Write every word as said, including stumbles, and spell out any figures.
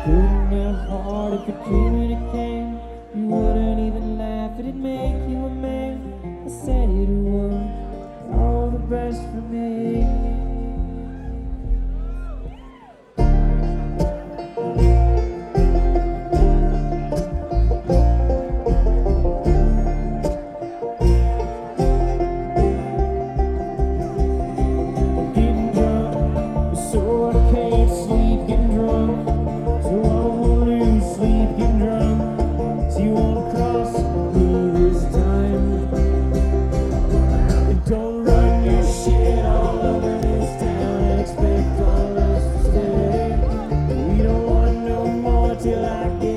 Couldn't have heart if it communicated. You wouldn't even laugh, it'd make you a man. I said it was all the best for me. Till I get